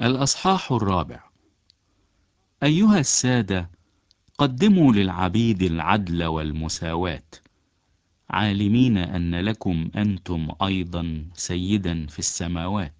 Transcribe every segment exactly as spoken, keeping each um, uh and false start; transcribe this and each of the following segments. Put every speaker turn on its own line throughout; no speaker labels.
الأصحاح الرابع. أيها السادة، قدموا للعبيد العدل والمساواة، عالمين أن لكم أنتم أيضا سيدا في السماوات.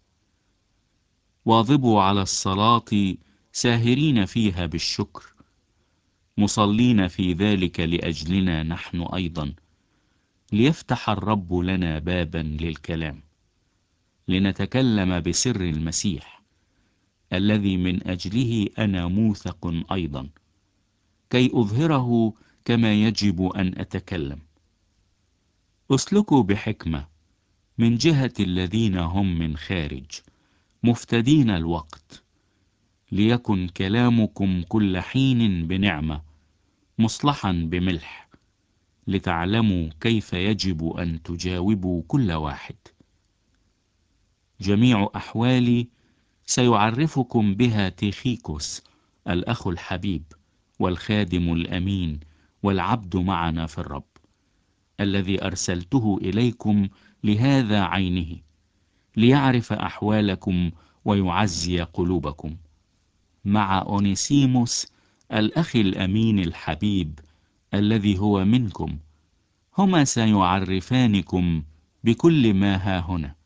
واظبوا على الصلاة، ساهرين فيها بالشكر، مصلين في ذلك لأجلنا نحن أيضا، ليفتح الرب لنا بابا للكلام، لنتكلم بسر المسيح الذي من أجله أنا موثق أيضا، كي أظهره كما يجب أن أتكلم. اسلكوا بحكمة من جهة الذين هم من خارج، مفتدين الوقت، ليكن كلامكم كل حين بنعمة، مصلحا بملح، لتعلموا كيف يجب أن تجاوبوا كل واحد. جميع أحوالي سيعرفكم بها تيخيكوس الأخ الحبيب والخادم الأمين والعبد معنا في الرب، الذي أرسلته إليكم لهذا عينه، ليعرف أحوالكم ويعزي قلوبكم، مع أونيسيموس الأخ الأمين الحبيب الذي هو منكم. هما سيعرفانكم بكل ما ها هنا.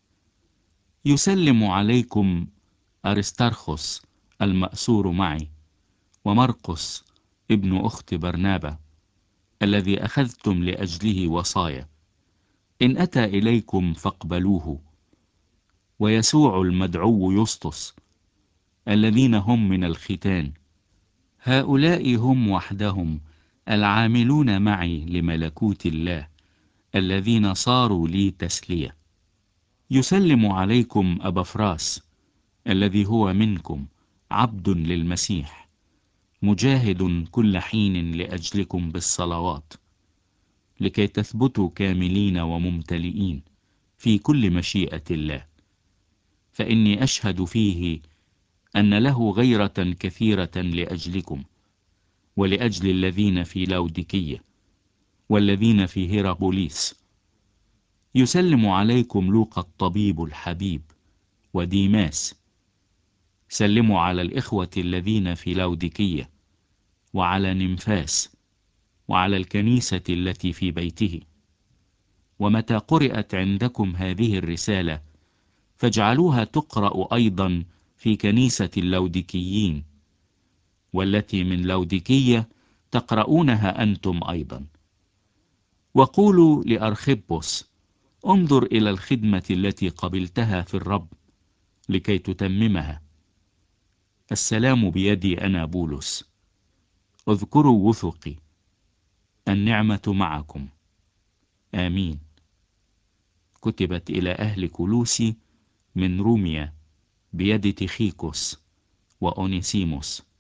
يسلم عليكم أرسترخس المأسور معي، ومرقس ابن أخت برنابا الذي أخذتم لأجله وصايا. إن أتى إليكم فاقبلوه، ويسوع المدعو يسطس الذين هم من الختان. هؤلاء هم وحدهم العاملون معي لملكوت الله، الذين صاروا لي تسلية. يسلم عليكم أبافراس الذي هو منكم، عبد للمسيح، مجاهد كل حين لأجلكم بالصلوات، لكي تثبتوا كاملين وممتلئين في كل مشيئة الله. فإني أشهد فيه أن له غيرة كثيرة لأجلكم، ولأجل الذين في لاوديكية، والذين في هيرابوليس. يسلم عليكم لوقا الطبيب الحبيب وديماس. سلموا على الإخوة الذين في لاوديكية، وعلى نمفاس، وعلى الكنيسة التي في بيته. ومتى قرأت عندكم هذه الرسالة، فاجعلوها تقرأ أيضا في كنيسة اللوديكيين، والتي من لوديكية تقرؤونها أنتم أيضا. وقولوا لأرخبوس: انظر إلى الخدمة التي قبلتها في الرب لكي تتممها. السلام بيدي أنا بولس. اذكروا وثقي. النعمة معكم. آمين. كتبت إلى أهل كولوسي من روميا بيد تيخيكوس وأونيسيموس،